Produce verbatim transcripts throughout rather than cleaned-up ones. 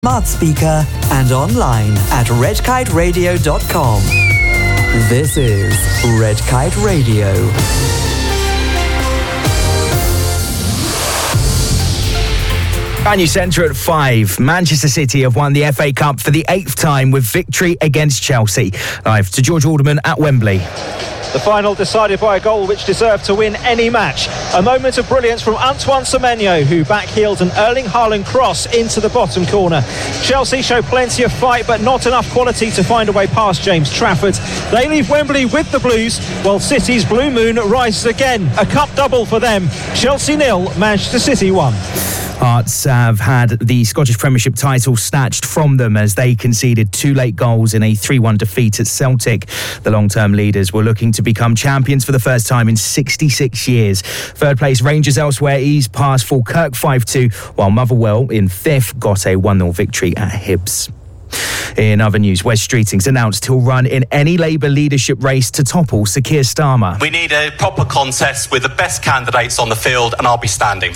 smart speaker and online at red kite radio dot com. This is Red Kite Radio. Brand new centre at five. Manchester City have won the F A Cup for the eighth time with victory against Chelsea. Live to George Alderman at Wembley. The final decided by a goal which deserved to win any match. A moment of brilliance from Antoine Semenyo, who backheeled an Erling Haaland cross into the bottom corner. Chelsea show plenty of fight, but not enough quality to find a way past James Trafford. They leave Wembley with the Blues, while City's Blue Moon rises again. A cup double for them. Chelsea nil, Manchester City one. Hearts have had the Scottish Premiership title snatched from them as they conceded two late goals in a three one defeat at Celtic. The long-term leaders were looking to become champions for the first time in sixty-six years. Third place Rangers elsewhere eased past Falkirk five two, while Motherwell in fifth got a one nil victory at Hibs. In other news, Wes Streeting's announced he'll run in any Labour leadership race to topple Sir Keir Starmer. We need a proper contest with the best candidates on the field, and I'll be standing.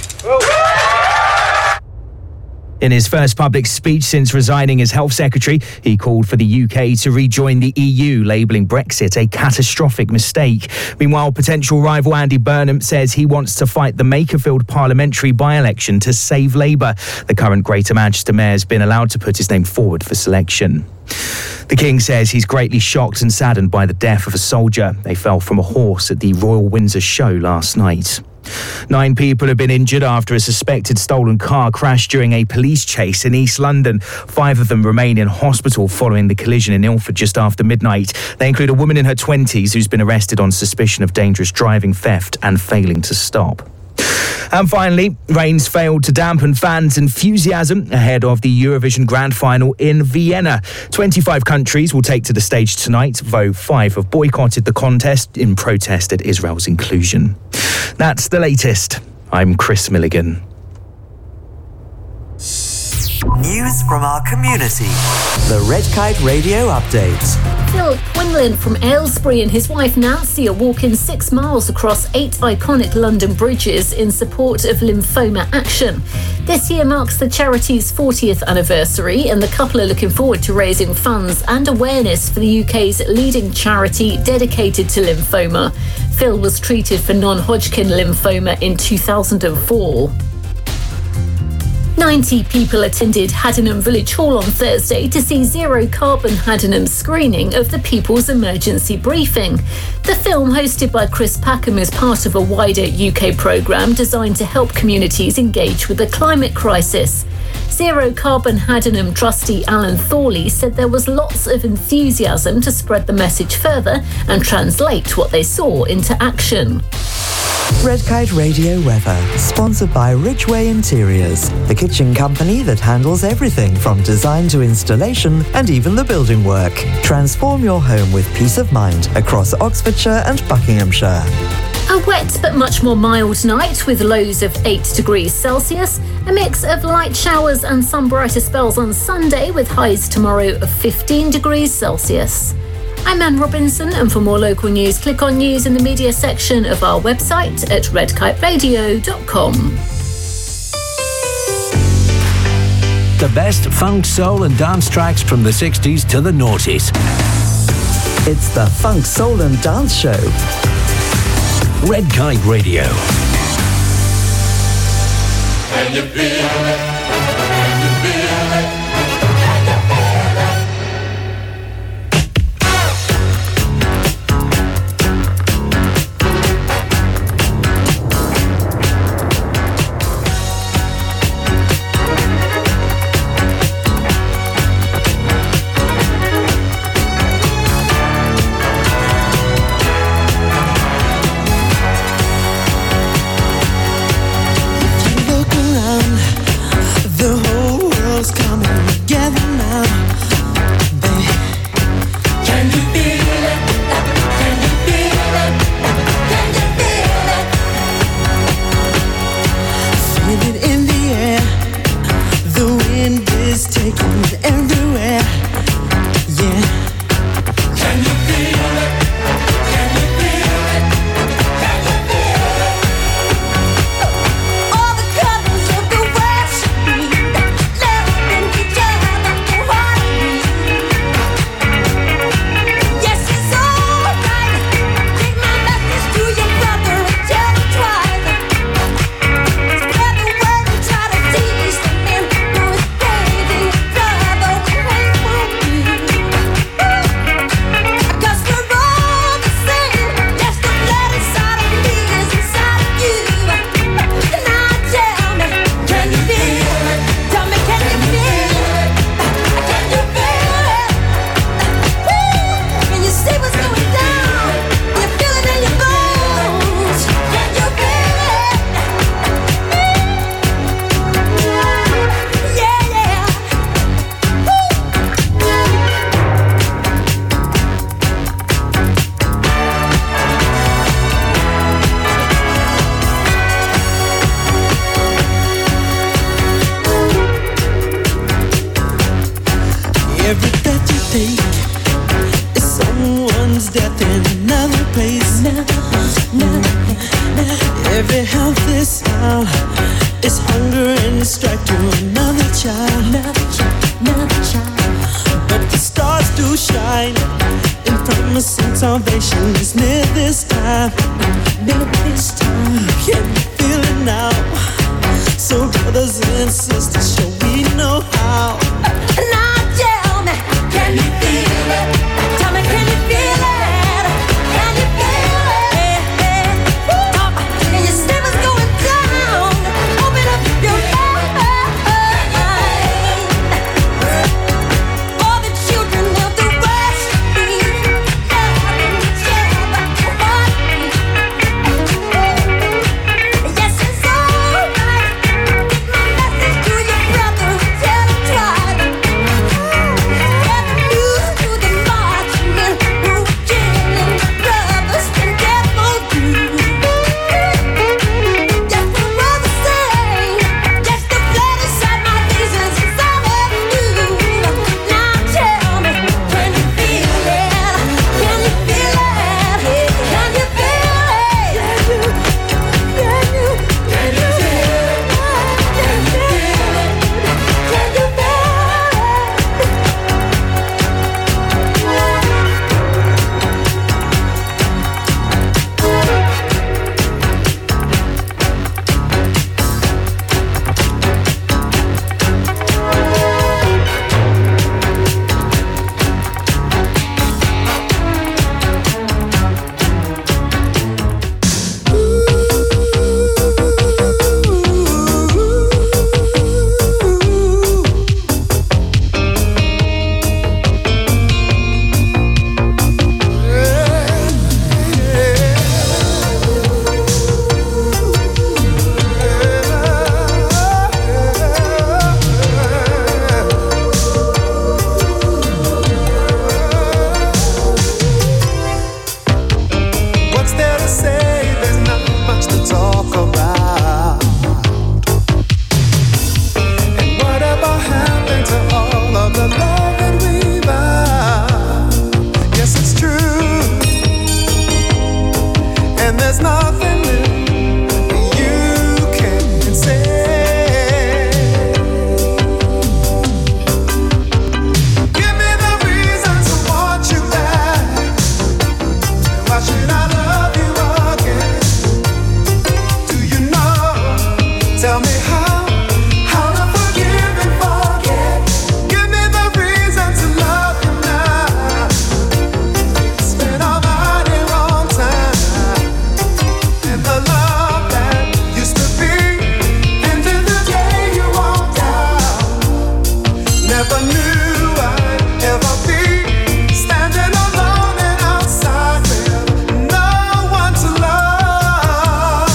In his first public speech since resigning as Health Secretary, he called for the U K to rejoin the E U, labelling Brexit a catastrophic mistake. Meanwhile, potential rival Andy Burnham says he wants to fight the Makerfield parliamentary by-election to save Labour. The current Greater Manchester Mayor has been allowed to put his name forward for selection. The King says he's greatly shocked and saddened by the death of a soldier. They fell from a horse at the Royal Windsor Show last night. Nine people have been injured after a suspected stolen car crashed during a police chase in East London. Five of them remain in hospital following the collision in Ilford just after midnight. They include a woman in her twenties who's been arrested on suspicion of dangerous driving, theft and failing to stop. And finally, rains failed to dampen fans' enthusiasm ahead of the Eurovision Grand Final in Vienna. twenty-five countries will take to the stage tonight, though five have boycotted the contest in protest at Israel's inclusion. That's the latest. I'm Chris Milligan. News from our community. The Red Kite Radio Update. Phil Quinlan from Aylesbury and his wife Nancy are walking six miles across eight iconic London bridges in support of Lymphoma Action. This year marks the charity's fortieth anniversary, and the couple are looking forward to raising funds and awareness for the U K's leading charity dedicated to lymphoma. Phil was treated for non-Hodgkin lymphoma in two thousand four. ninety people attended Haddenham Village Hall on Thursday to see Zero Carbon Haddenham's screening of The People's Emergency Briefing. The film, hosted by Chris Packham, is part of a wider U K programme designed to help communities engage with the climate crisis. Zero Carbon Haddenham trustee Alan Thorley said there was lots of enthusiasm to spread the message further and translate what they saw into action. Red Kite Radio weather, sponsored by Ridgeway Interiors, the kitchen company that handles everything from design to installation and even the building work. Transform your home with peace of mind across Oxfordshire and Buckinghamshire. A wet but much more mild night with lows of eight degrees Celsius. A mix of light showers and some brighter spells on Sunday with highs tomorrow of fifteen degrees Celsius. I'm Anne Robinson, and for more local news, click on news in the media section of our website at red kite radio dot com. The best funk, soul and dance tracks from the sixties to the noughties. It's the Funk, Soul and Dance Show. Red Kite Radio. Can you feel it? Can you feel it? All the colors of the world should be love and Every breath you take is someone's death in another place. Every healthy sound is hunger and strife to another child. But the stars do shine, and promising salvation is near this time. Near this time, can you feel it now? So brothers and sisters, shall we know how? Now tell me, can you feel it? Tell me, can you feel it? Can you feel it? Talk, and your stomach's going down. Open up your mind. All the children of the West, yes, it's alright. My message to your brother, tell him try. Get the news to the marching men who killing brothers and devil do. Just the brother say, just the blood inside my veins is all of you. Now tell me, can you feel it? Can you feel it? Can you feel it? Can you? Can you? Can you feel it? Can you feel it? Can you feel What's there to say? There's not much to talk about. And whatever happened to all of the love that we vowed? Yes, it's true. And there's nothing new you can say. Give me the reason to want you back. Why should I love you again? Do you know? Tell me how, how to forgive and forget. Give me the reason to love you now. Spend all my day wrong time. And the love that used to be, and then the day you walked out. Never knew I'd ever be standing alone and outside with no one to love.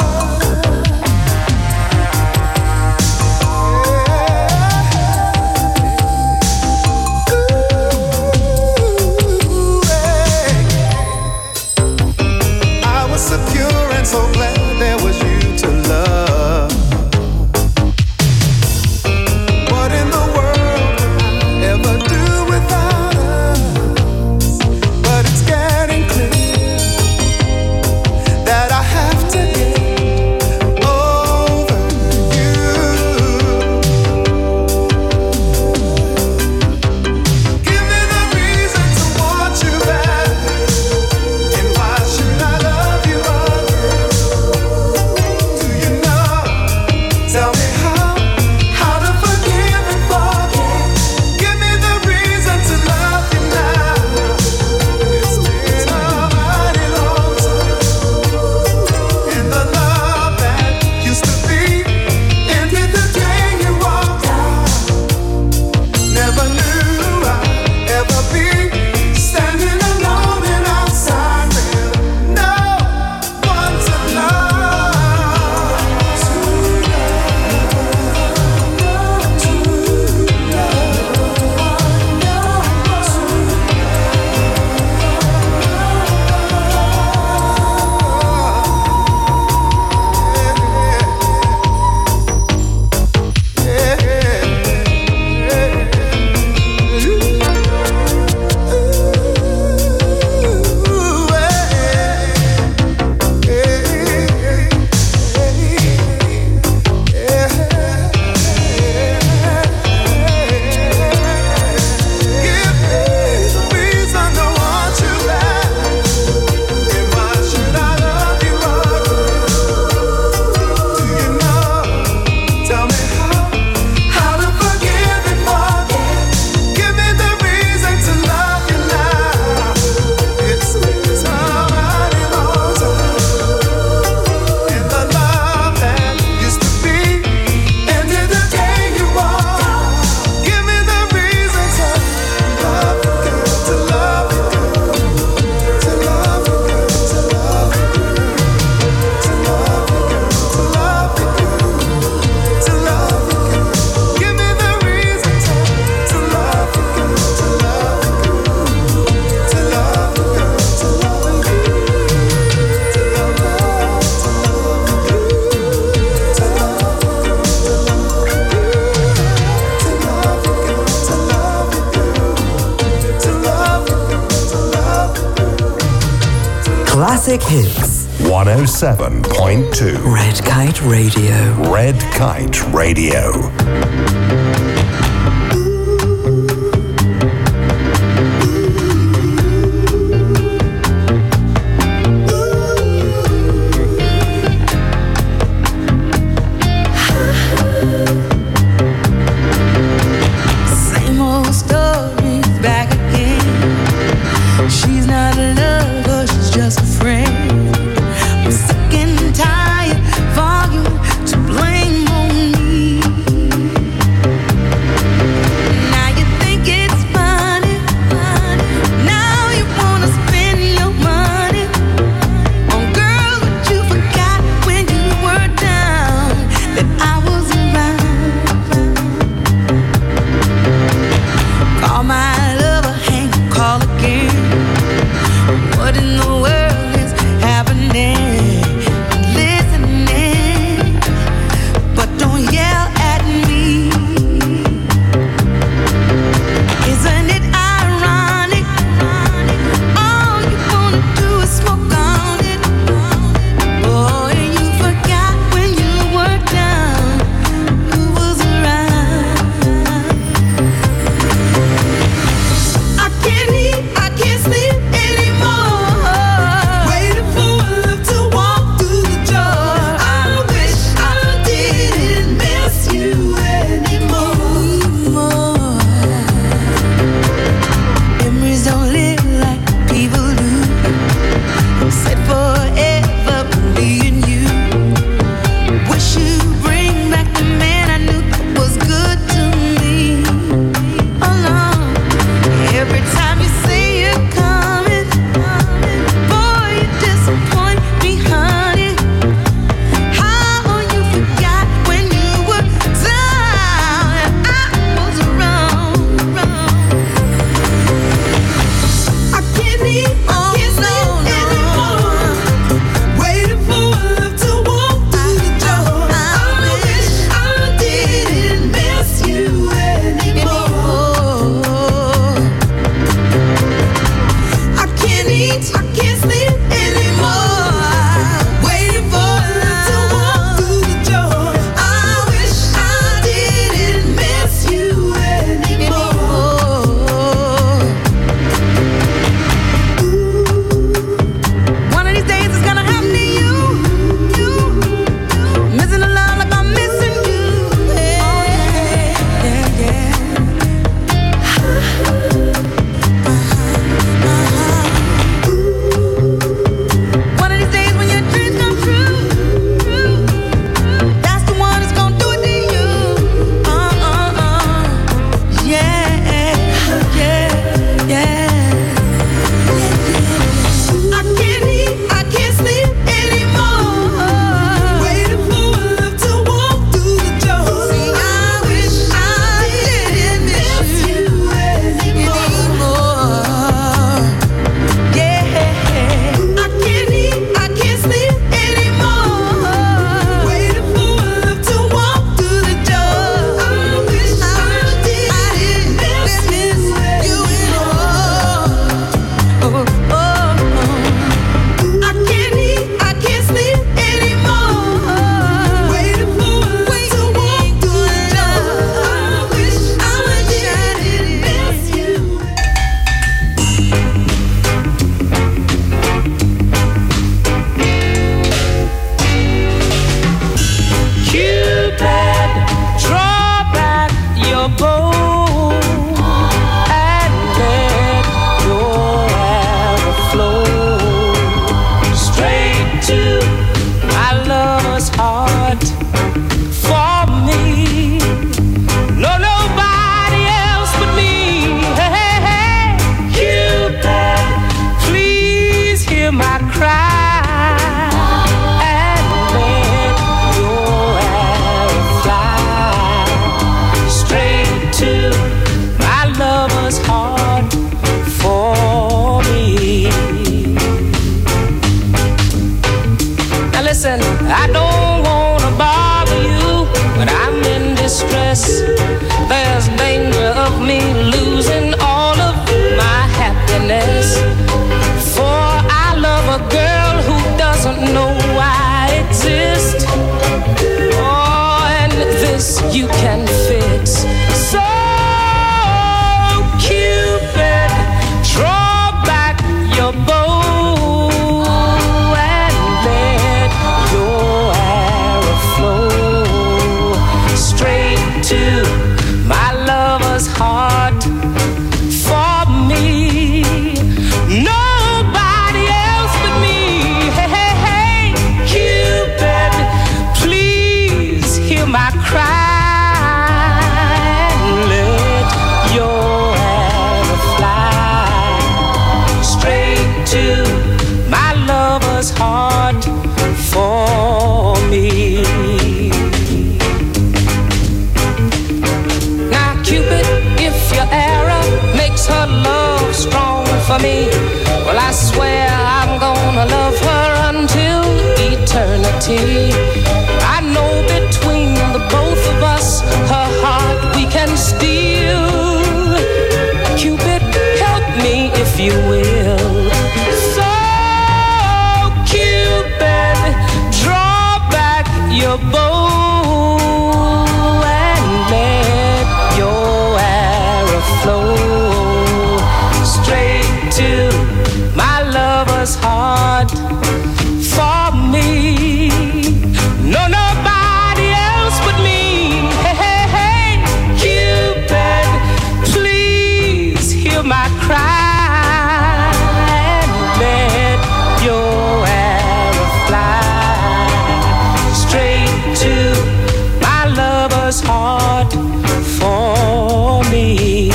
Ooh, I was so pure and so glad there was you to love. What in the world would Classic hits. one oh seven point two. Red Kite Radio. Red Kite Radio. Same old story back again. She's not a lover, she's just a friend. I'm sick and tired for you to blame on me. you can fix. So Cupid, draw back your bow and let your arrow flow straight to my lover's heart. For me, nobody else but me. Hey, hey, hey, Cupid, please hear my cry. Heart for me. Now Cupid, if your arrow makes her love strong for me, well I swear I'm gonna love her until eternity. I know between the both of us her heart we can steal. Cupid, help me if you will. Your bow and let your arrow flow straight to my lover's heart. For me, no nobody else but me. Hey, hey, hey, Cupid, please hear my cry and let your arrow fly to my lover's heart for me.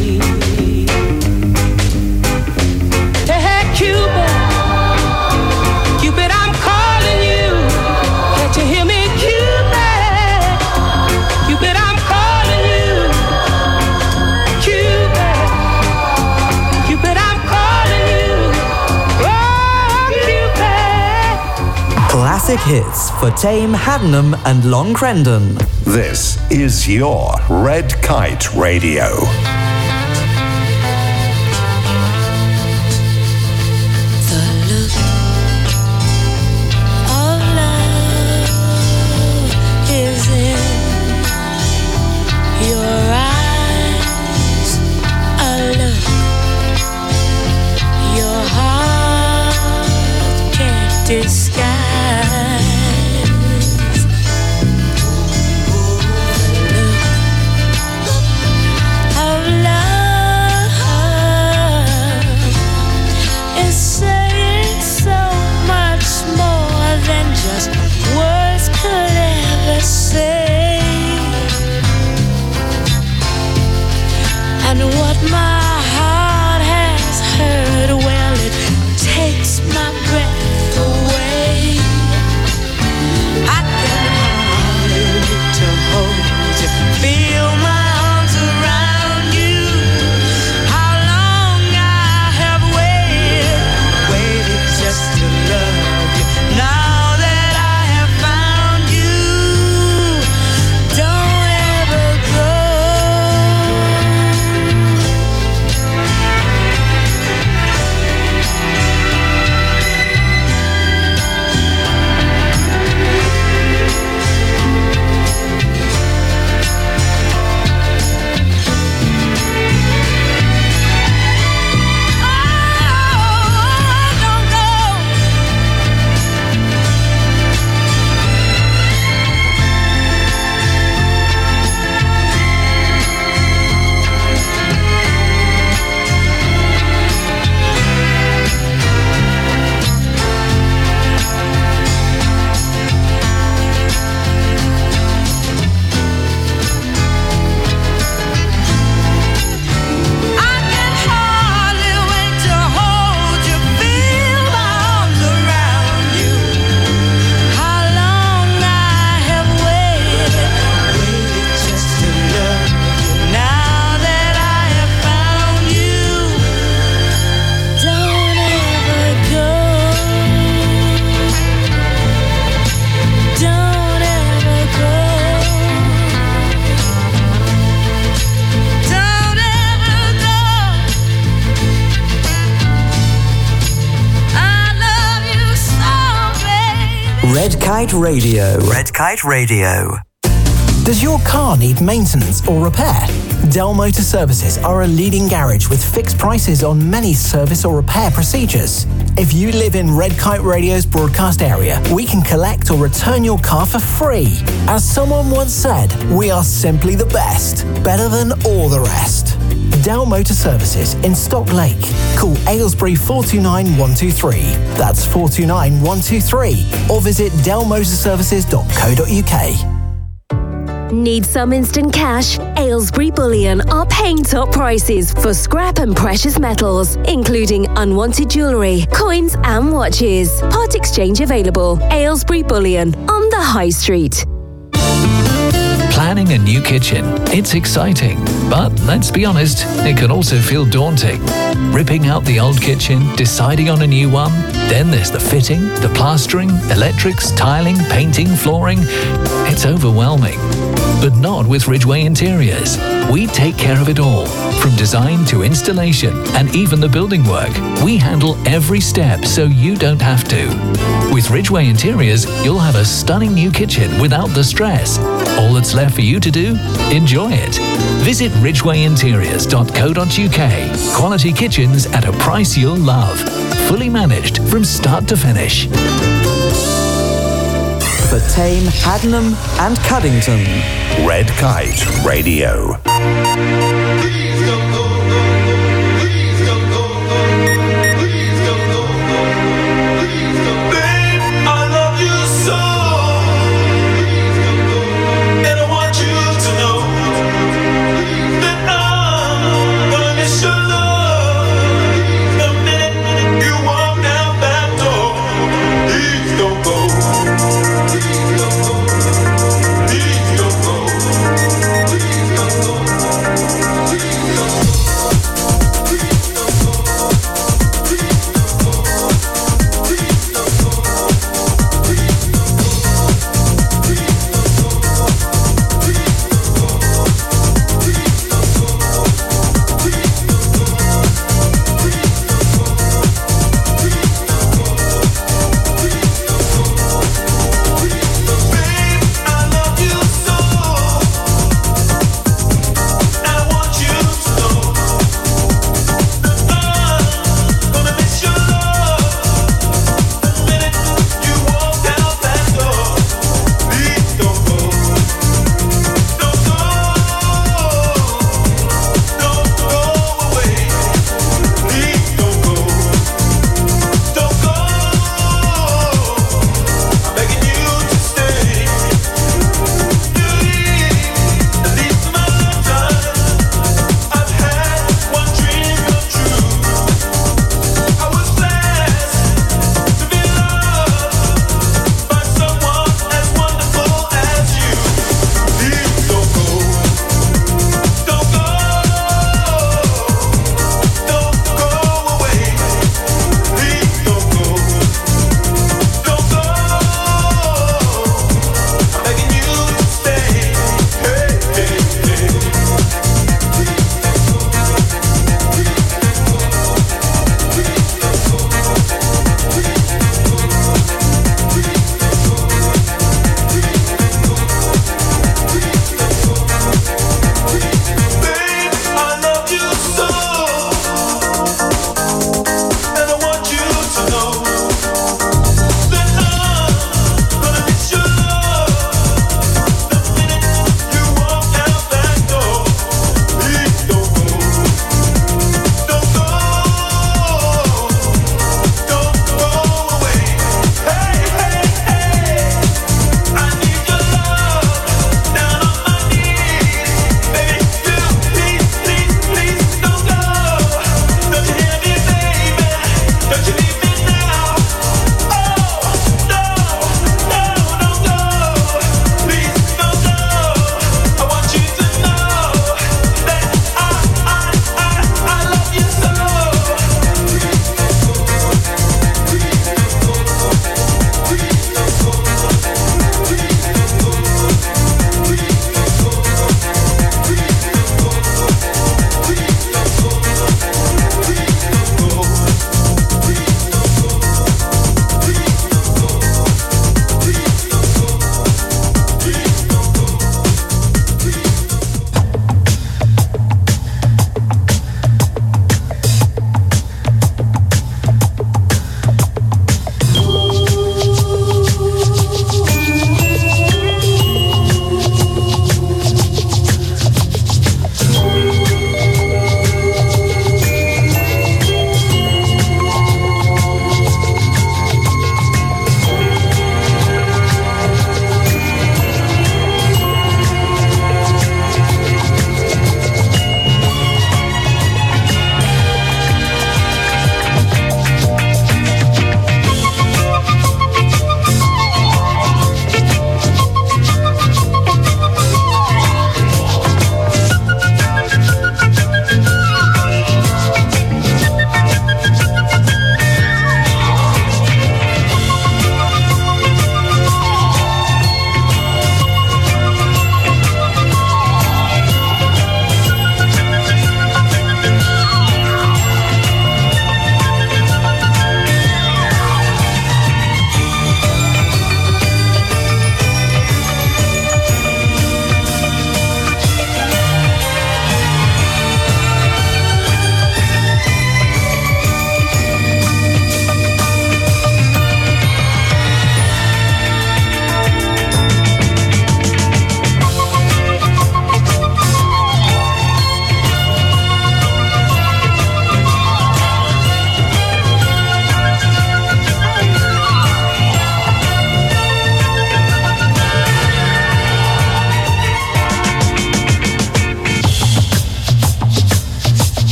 Hey, hey, Cupid, Cupid, I'm calling you. Can't you hear me, Cupid? Cupid, I'm calling you. Cupid, Cupid, I'm calling you. Oh, Cupid. Classic hits for Tame, Haddenham and Long Crendon. This is your Red Kite Radio. Disguise of love is saying so much more than just words could ever say. And what my heart has heard, well, it takes my breath away. I can hardly wait to hold you, feel my arms around you. How long I have waited, waited just to love you. Now that I have found you, don't ever go. Red Kite Radio. Red Kite Radio. Does your car need maintenance or repair? Dell Motor Services are a leading garage with fixed prices on many service or repair procedures. If you live in Red Kite Radio's broadcast area, we can collect or return your car for free. As someone once said, we are simply the best, better than all the rest. Dell Motor Services in Stock Lake. Call Aylesbury four two nine one two three. That's four two nine one two three. Or visit dell motor services dot co dot uk. Need some instant cash? Aylesbury Bullion are paying top prices for scrap and precious metals, including unwanted jewellery, coins and watches. Part exchange available. Aylesbury Bullion on the High Street. Planning a new kitchen. It's exciting, but let's be honest, it can also feel daunting. Ripping out the old kitchen, deciding on a new one, then there's the fitting, the plastering, electrics, tiling, painting, flooring. It's overwhelming. But not with Ridgeway Interiors. We take care of it all, from design to installation and even the building work. We handle every step so you don't have to. With Ridgeway Interiors, you'll have a stunning new kitchen without the stress. All that's left for you to do? Enjoy it. Visit ridgeway interiors dot co dot uk. Quality kitchens at a price you'll love. Fully managed from start to finish. For Tame, Haddenham and Cuddington. Red Kite Radio.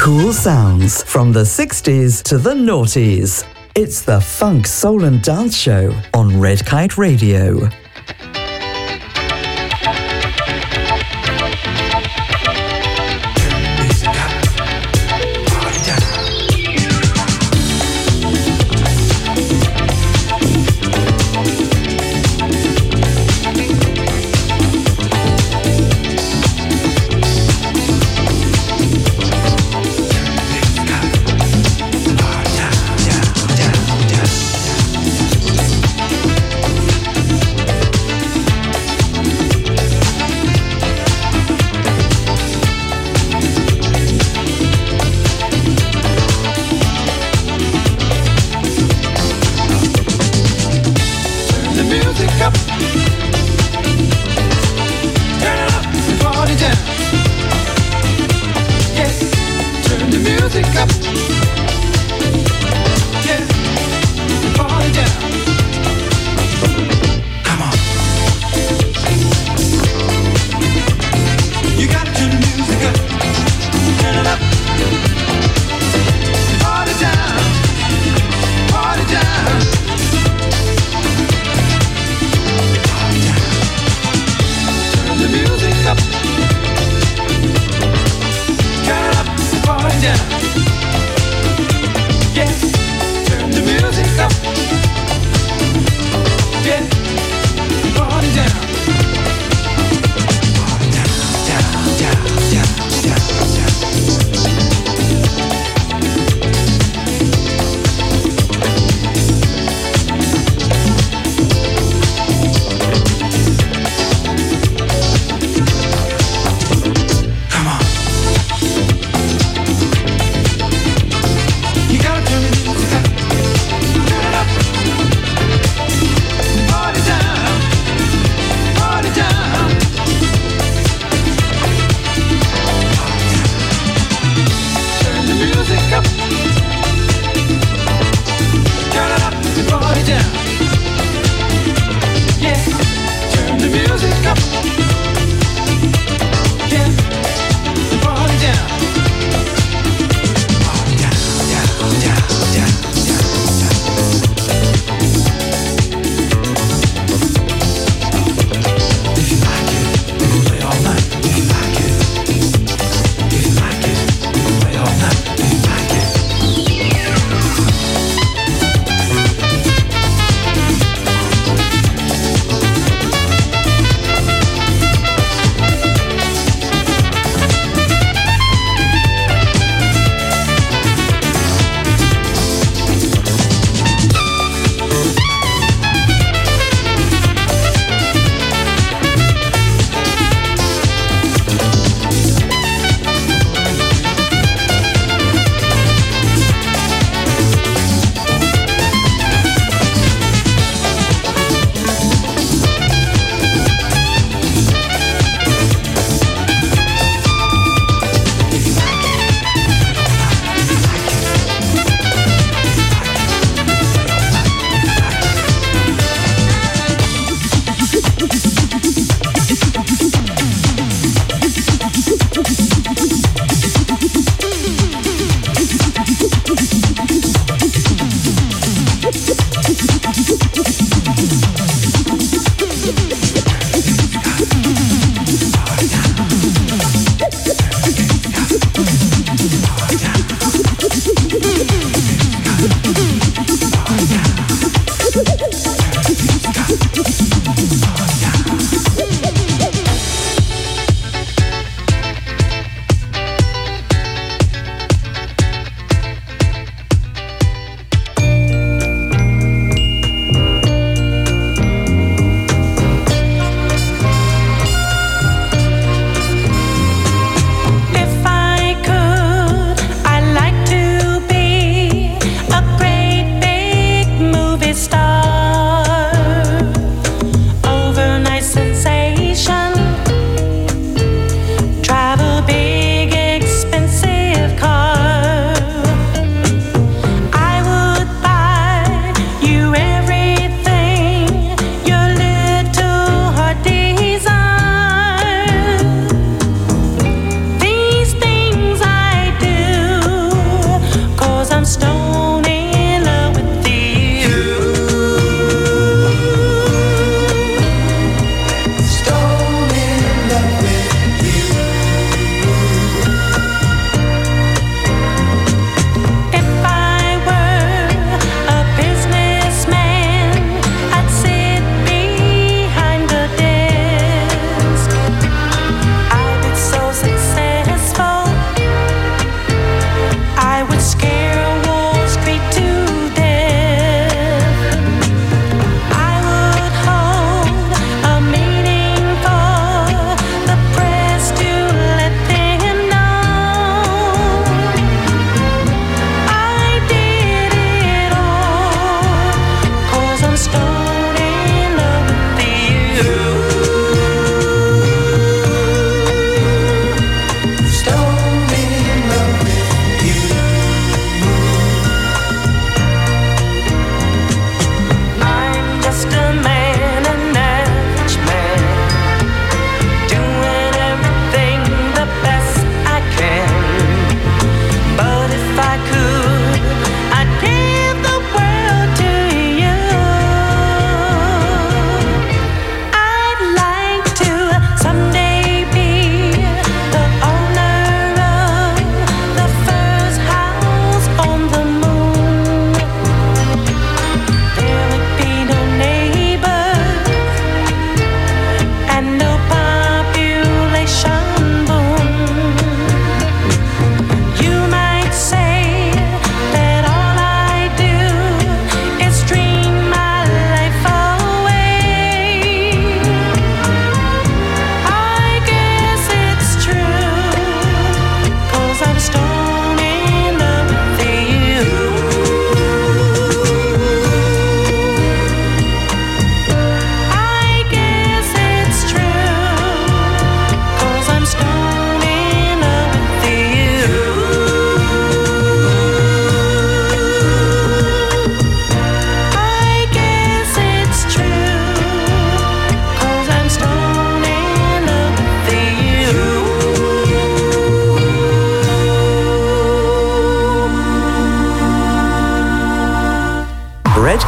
Cool sounds from the sixties to the noughties. It's the Funk, Soul and Dance Show on Red Kite Radio.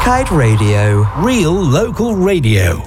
Kite Radio. Real local radio.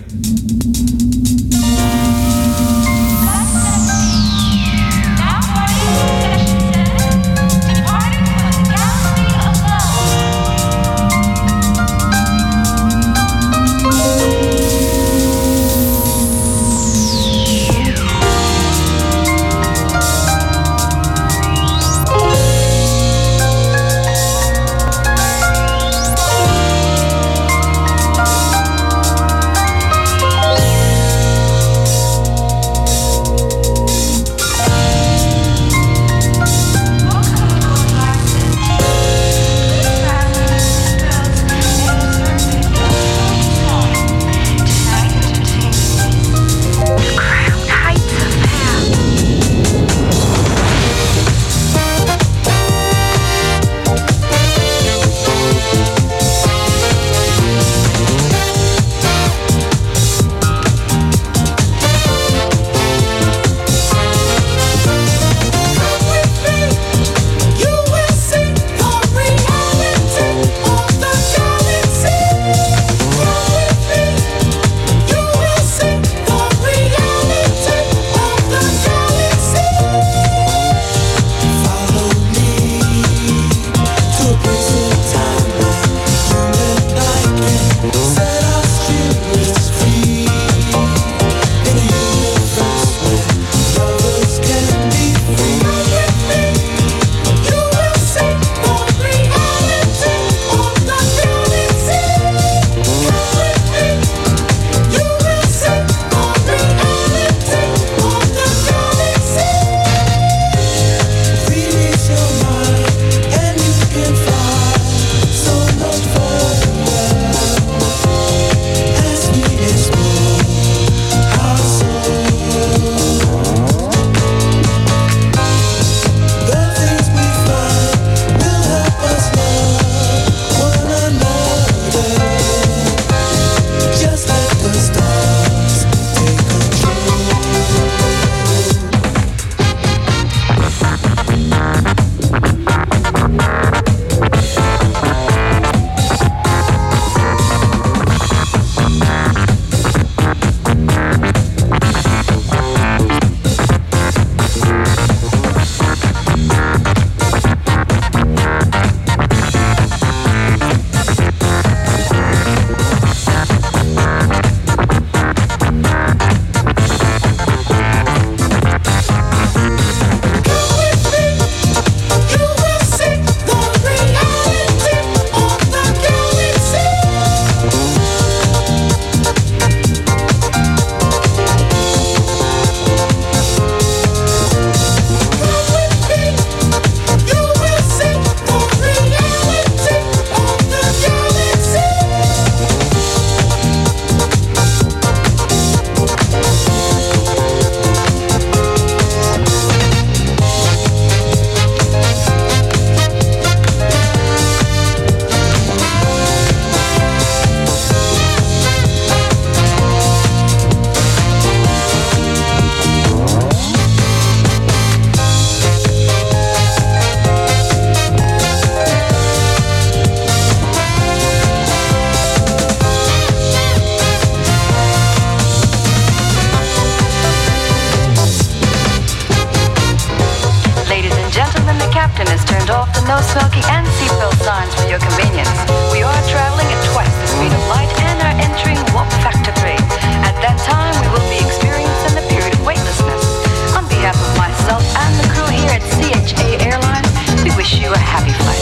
no smoking and seatbelt signs for your convenience. We are traveling at twice the speed of light and are entering warp factor three. At that time, we will be experiencing the period of weightlessness. On behalf of myself and the crew here at C H A Airlines, we wish you a happy flight.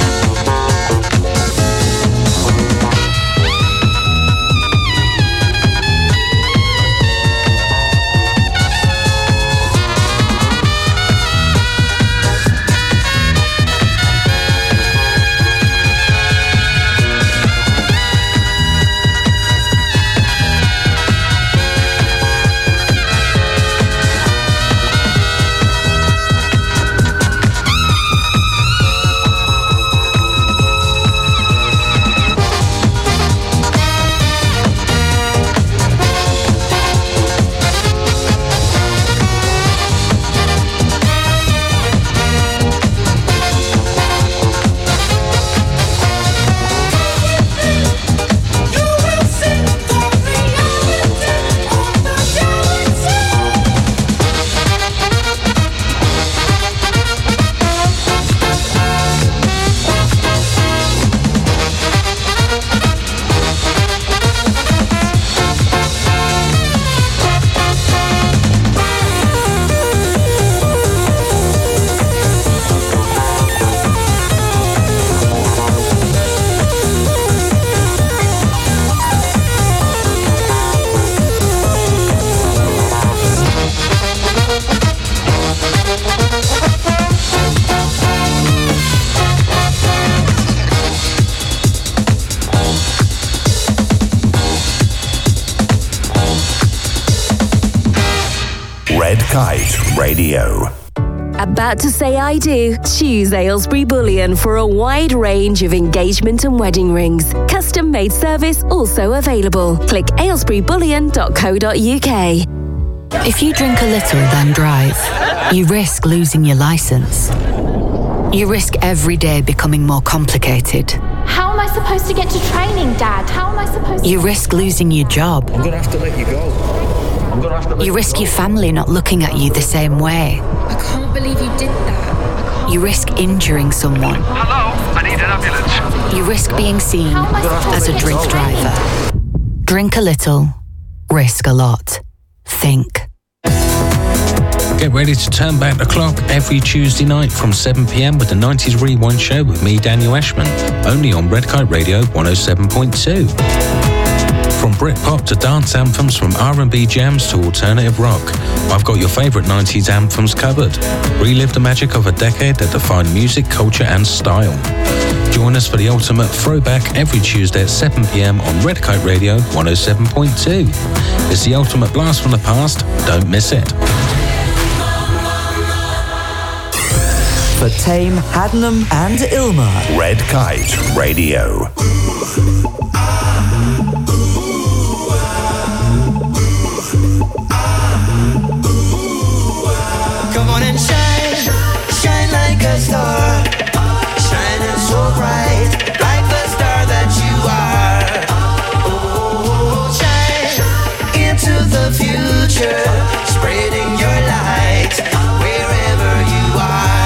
Kite Radio. About to say I do? Choose Aylesbury Bullion for a wide range of engagement and wedding rings. Custom made service also available. Click aylesbury bullion dot co dot uk. If you drink a little then drive, you risk losing your licence. You risk every day becoming more complicated. How am I supposed to get to training, Dad? How am I supposed to... You risk losing your job. I'm gonna have to let you go. I'm gonna have to let You risk your family not looking at you the same way. I can't believe you did that. You risk injuring someone. Hello, I need an ambulance. You risk being seen as a drink driver. Drink a little, risk a lot. Think. Get ready to turn back the clock every Tuesday night from seven p.m. with the nineties Rewind Show with me, Daniel Ashman, only on Red Kite Radio one oh seven point two. From Britpop to dance anthems, from R and B jams to alternative rock, I've got your favourite nineties anthems covered. Relive the magic of a decade that defined music, culture and style. Join us for the ultimate throwback every Tuesday at seven p.m. on Red Kite Radio one oh seven point two. It's the ultimate blast from the past. Don't miss it. For Tame, Haddenham and Ilmar. Red Kite Radio. Come on and shine, shine like a star, shining so bright, like the star that you are. Oh, shine into the future, spreading your light wherever you are.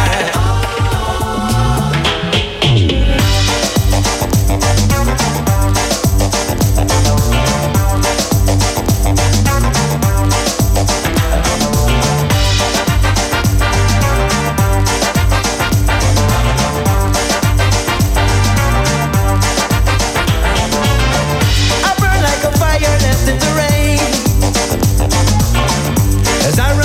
As I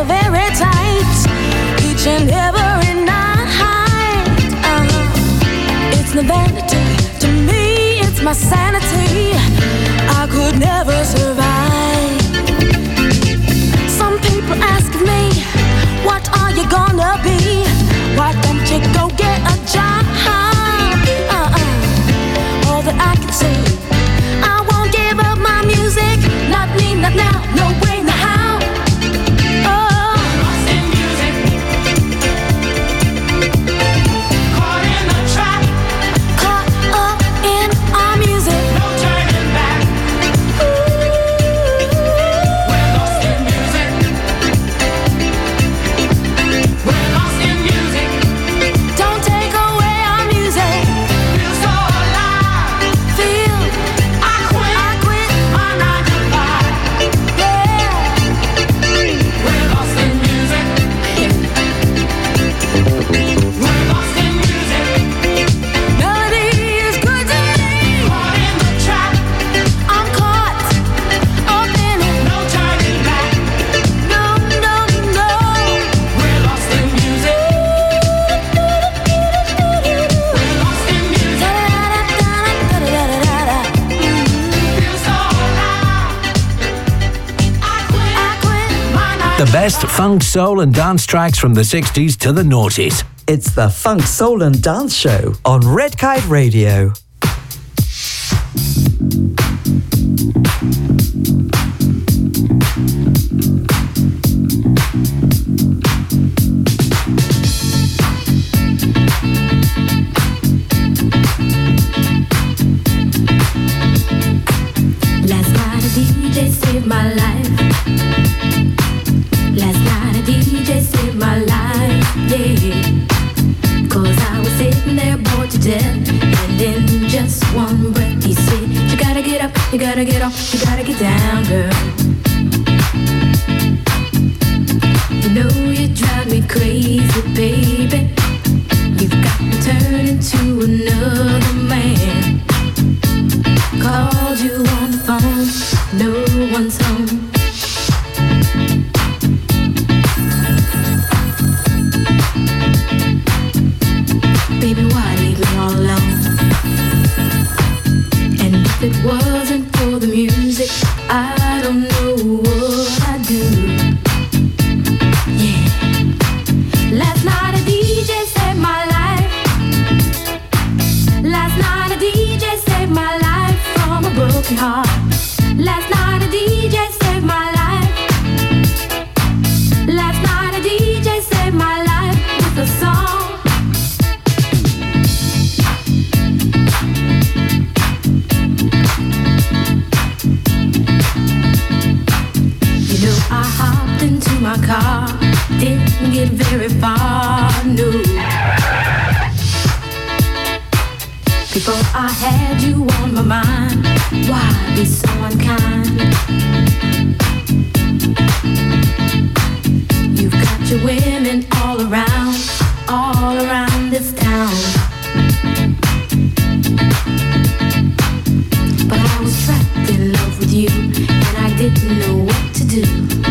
very tight each and every night. Uh-huh. It's no vanity to me, it's my sanity. I could never survive. Some people ask me, what are you gonna be? Why don't you go get a job? Uh-uh. All that I can say, I won't give up my music. Not me, not now, no way, no how. Oh, lost in music, caught in the trap, caught up in our music. No turning back. Ooh, we're lost in music. We're lost in music. Don't take away our music. Feel so alive. Feel I quit. I quit my nine to five. Yeah. We're lost in music. We're lost in music. Melody is good to me. Caught in the trap. I'm caught up in it. No turning back. No, no, no. We're lost in music. We're lost in music. Feel so alive. I quit. I quit my nine. The best funk, soul, and dance tracks from the sixties to the noughties. It's the Funk, Soul and Dance Show on Red Kite Radio. Last night a D J saved my life. Last night a D J saved my life, yeah. Cause I was sitting there bored to death, and in just one breath he said, you gotta get up, you gotta get off, you gotta get down, girl. You know you drive me crazy, baby. You've got me turning to another man. Called you on the phone, no one's home. Baby, why leave me all alone? And if it wasn't for the music, I don't know what I'd do. Yeah. Last night a D J saved my life. Last night a D J saved my life from a broken heart. Last night a D J saved my life. Last night a D J saved my life with a song. You know I hopped into my car, didn't get very far, no. Before I had you on my mind, why be so unkind? You've got your women all around, all around this town. But I was trapped in love with you, and I didn't know what to do.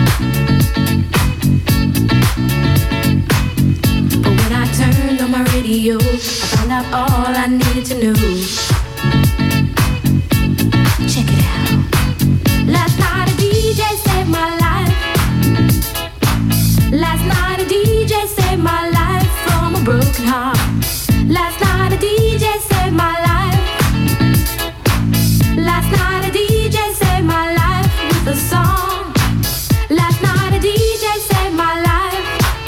But when I turned on my radio, I found out all I needed to know. Check it out. Last night a D J saved my life. Last night a D J saved my life from a broken heart. Last night a D J saved my life. Last night a D J saved my life with a song. Last night a D J saved my life.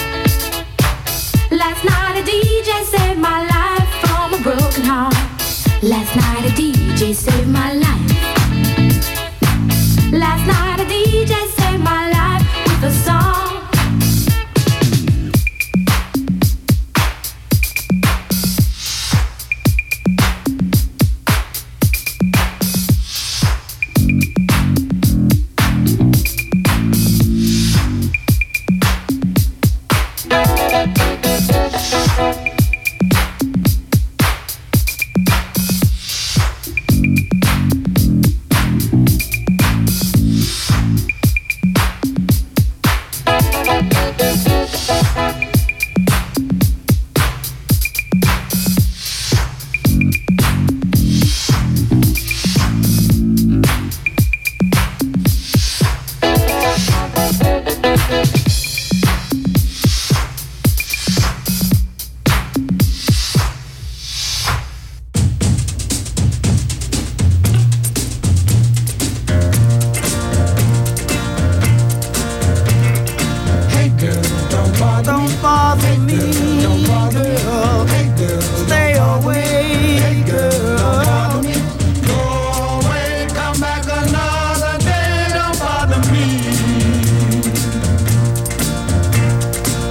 Last night a D J saved my life from a broken heart. Last night a D J saved my life. Last night a D J saved my life with a song.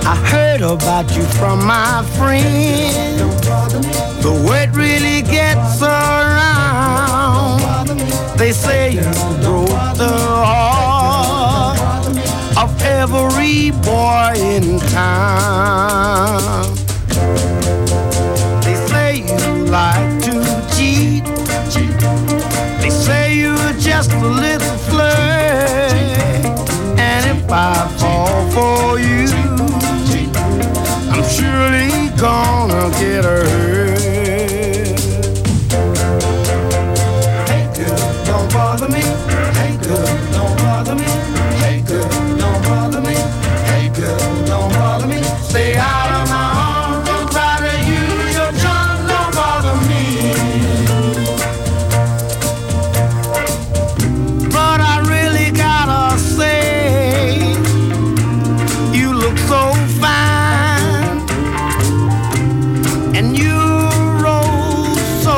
I heard about you from my friend. The word really gets around. They say you broke the heart of every boy in town. They say you like to cheat. They say you're just a little flirt. And if I fall for you, I'm surely gonna get hurt. Hey girl, don't bother me. Hey girl, don't bother me. Hey girl, don't bother me. Hey girl, don't bother me. Stay out of my arms. Don't try to use your charm. Don't bother me. But I really gotta say, you look so fine, and you roll so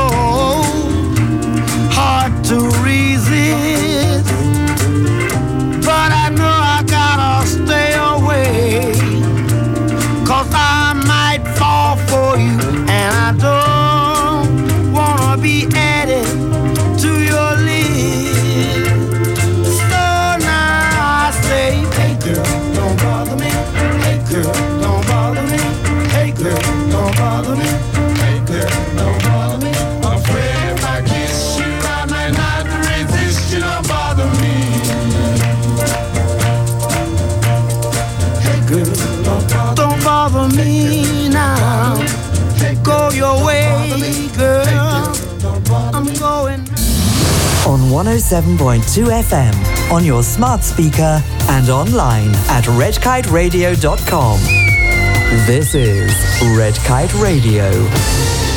hard to resist. But I know I gotta stay away, 'cause I might fall for you, and I don't wanna be added to your list. So now I say, hey girl, don't bother me. Hey girl, don't bother me. Hey girl, don't bother me. Hey girl, don't bother me. I'm afraid if I kiss you, I might not resist you. Don't bother me. Hey girl, don't bother, don't bother me now. Go your way, girl. I'm going. On one oh seven point two F M, on your smart speaker and online at red kite radio dot com. This is Red Kite Radio.